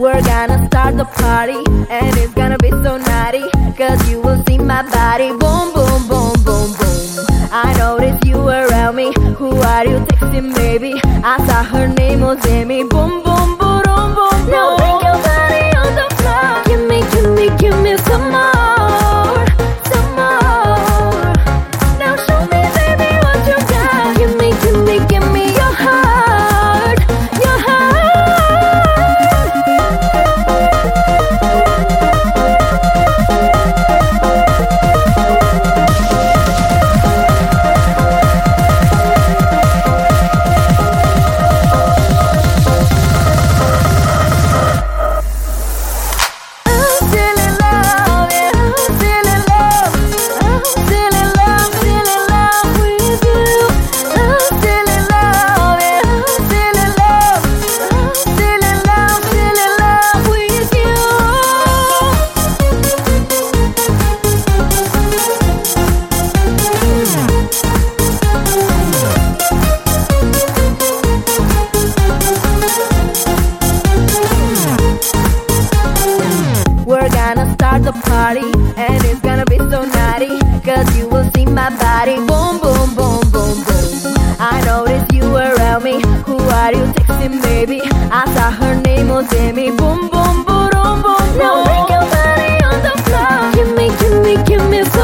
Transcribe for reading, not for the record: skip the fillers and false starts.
We're gonna start the party, and it's gonna be so naughty, cause you will see my body. Boom, boom, boom, boom, boom. I noticed you around me. Who are you texting, baby? I saw her name was Amy. Boom, boom, boom, boom, boom. Now bring your body on the floor. Give me, give me, give me some more, some more. Now show me, baby, what you got. Give me, give me, give me your heart, your heart. We're gonna start the party, and it's gonna be so naughty, cause you will see my body. Boom, boom, boom, boom, boom. I noticed you around me. Who are you texting, baby? I saw her name was Amy. Boom, boom, boom, boom, boom. Now bring your body on the floor. Give me, give me, give me some